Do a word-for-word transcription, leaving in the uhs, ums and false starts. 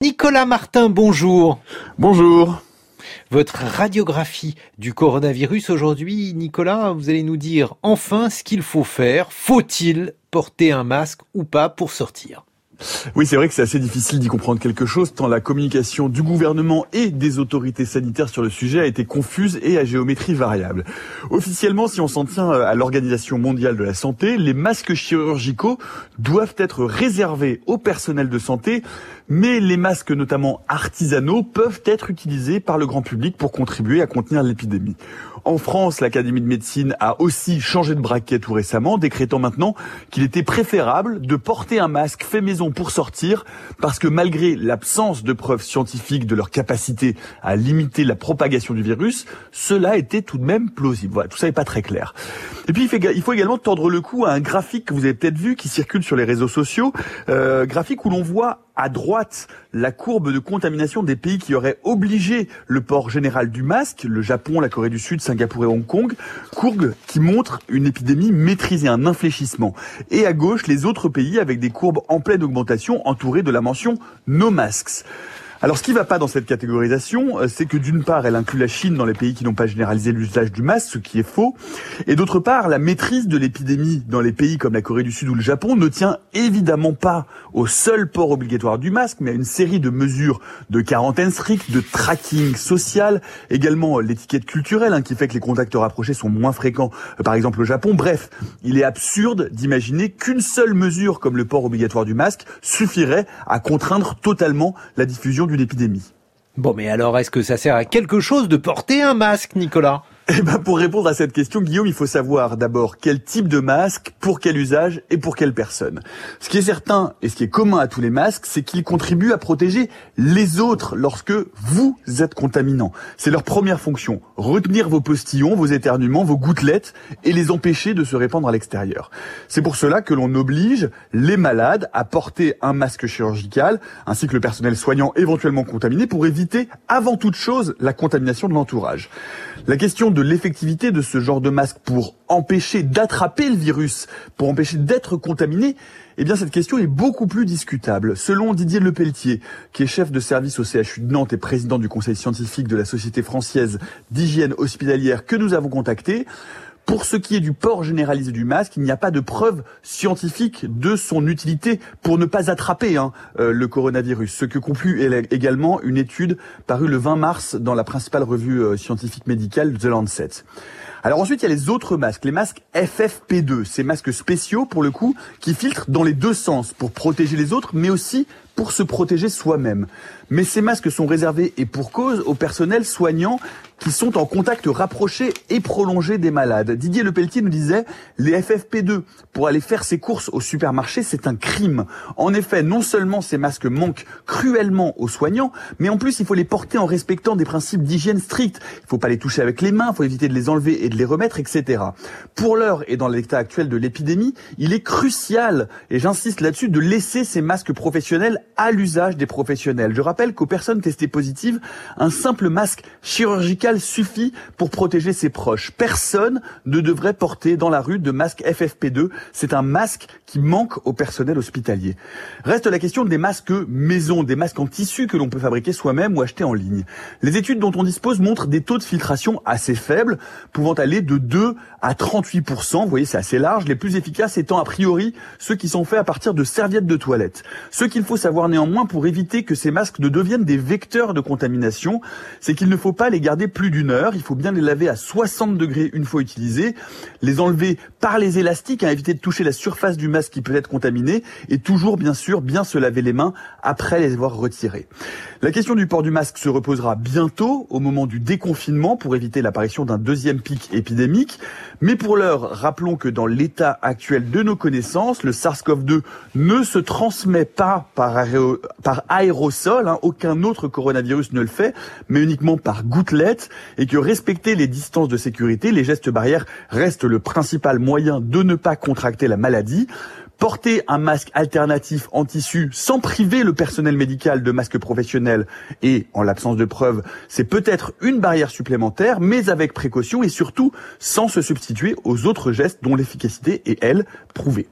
Nicolas Martin, bonjour. Bonjour. Votre radiographie du coronavirus aujourd'hui, Nicolas, vous allez nous dire enfin ce qu'il faut faire. Faut-il porter un masque ou pas pour sortir ? Oui, c'est vrai que c'est assez difficile d'y comprendre quelque chose, tant la communication du gouvernement et des autorités sanitaires sur le sujet a été confuse et à géométrie variable. Officiellement, si on s'en tient à l'Organisation mondiale de la santé, les masques chirurgicaux doivent être réservés au personnel de santé, mais les masques, notamment artisanaux, peuvent être utilisés par le grand public pour contribuer à contenir l'épidémie. En France, l'Académie de médecine a aussi changé de braquet tout récemment, décrétant maintenant qu'il était préférable de porter un masque fait maison pour sortir, parce que malgré l'absence de preuves scientifiques de leur capacité à limiter la propagation du virus, cela était tout de même plausible. Voilà, tout ça n'est pas très clair. Et puis il faut également tordre le cou à un graphique que vous avez peut-être vu, qui circule sur les réseaux sociaux, euh, graphique où l'on voit à droite la courbe de contamination des pays qui auraient obligé le port général du masque, le Japon, la Corée du Sud, Singapour et Hong Kong, courbe qui montre une épidémie maîtrisée, un infléchissement. Et à gauche, les autres pays avec des courbes en pleine augmentation entourées de la mention « No masks ». Alors ce qui ne va pas dans cette catégorisation, c'est que d'une part, elle inclut la Chine dans les pays qui n'ont pas généralisé l'usage du masque, ce qui est faux, et d'autre part, la maîtrise de l'épidémie dans les pays comme la Corée du Sud ou le Japon ne tient évidemment pas au seul port obligatoire du masque, mais à une série de mesures de quarantaine stricte, de tracking social, également l'étiquette culturelle hein, qui fait que les contacts rapprochés sont moins fréquents, par exemple au Japon. Bref, il est absurde d'imaginer qu'une seule mesure comme le port obligatoire du masque suffirait à contraindre totalement la diffusion d'une épidémie. Bon, mais alors, est-ce que ça sert à quelque chose de porter un masque, Nicolas ? Eh ben, pour répondre à cette question, Guillaume, il faut savoir d'abord quel type de masque, pour quel usage et pour quelle personne. Ce qui est certain et ce qui est commun à tous les masques, c'est qu'ils contribuent à protéger les autres lorsque vous êtes contaminant. C'est leur première fonction, retenir vos postillons, vos éternuements, vos gouttelettes et les empêcher de se répandre à l'extérieur. C'est pour cela que l'on oblige les malades à porter un masque chirurgical, ainsi que le personnel soignant éventuellement contaminé, pour éviter avant toute chose la contamination de l'entourage. La question de l'effectivité de ce genre de masque pour empêcher d'attraper le virus, pour empêcher d'être contaminé, eh bien cette question est beaucoup plus discutable. Selon Didier Lepelletier, qui est chef de service au C H U de Nantes et président du conseil scientifique de la Société française d'hygiène hospitalière que nous avons contacté, pour ce qui est du port généralisé du masque, il n'y a pas de preuve scientifique de son utilité pour ne pas attraper hein, euh, le coronavirus. Ce que conclut également une étude parue le vingt mars dans la principale revue euh, scientifique médicale The Lancet. Alors ensuite, il y a les autres masques, les masques F F P deux, ces masques spéciaux pour le coup, qui filtrent dans les deux sens pour protéger les autres, mais aussi pour se protéger soi-même. Mais ces masques sont réservés, et pour cause, au personnel soignant qui sont en contact rapproché et prolongé des malades. Didier Lepelletier nous disait, les F F P deux, pour aller faire ses courses au supermarché, c'est un crime. En effet, non seulement ces masques manquent cruellement aux soignants, mais en plus, il faut les porter en respectant des principes d'hygiène stricts. Il ne faut pas les toucher avec les mains, il faut éviter de les enlever et de les remettre, et cetera. Pour l'heure et dans l'état actuel de l'épidémie, il est crucial, et j'insiste là-dessus, de laisser ces masques professionnels à l'usage des professionnels. Je rappelle qu'aux personnes testées positives, un simple masque chirurgical suffit pour protéger ses proches. Personne ne devrait porter dans la rue de masque F F P deux. C'est un masque qui manque au personnel hospitalier. Reste la question des masques maison, des masques en tissu que l'on peut fabriquer soi-même ou acheter en ligne. Les études dont on dispose montrent des taux de filtration assez faibles, pouvant aller de deux à trente-huit pour cent. Vous voyez, c'est assez large. Les plus efficaces étant a priori ceux qui sont faits à partir de serviettes de toilette. Ce qu'il faut savoir néanmoins pour éviter que ces masques ne deviennent des vecteurs de contamination, c'est qu'il ne faut pas les garder plus d'une heure. Il faut bien les laver à soixante degrés une fois utilisés, les enlever par les élastiques, à éviter de toucher la surface du masque qui peut être contaminée, et toujours bien sûr bien se laver les mains après les avoir retirés. La question du port du masque se reposera bientôt au moment du déconfinement pour éviter l'apparition d'un deuxième pic épidémique. Mais pour l'heure, rappelons que dans l'état actuel de nos connaissances, le SARS-CoV deux ne se transmet pas par, aéro, par aérosol, hein, aucun autre coronavirus ne le fait, mais uniquement par gouttelette, et que respecter les distances de sécurité, les gestes barrières restent le principal moyen de ne pas contracter la maladie. Porter un masque alternatif en tissu sans priver le personnel médical de masques professionnels et, en l'absence de preuves, c'est peut-être une barrière supplémentaire, mais avec précaution et surtout sans se substituer aux autres gestes dont l'efficacité est, elle, prouvée.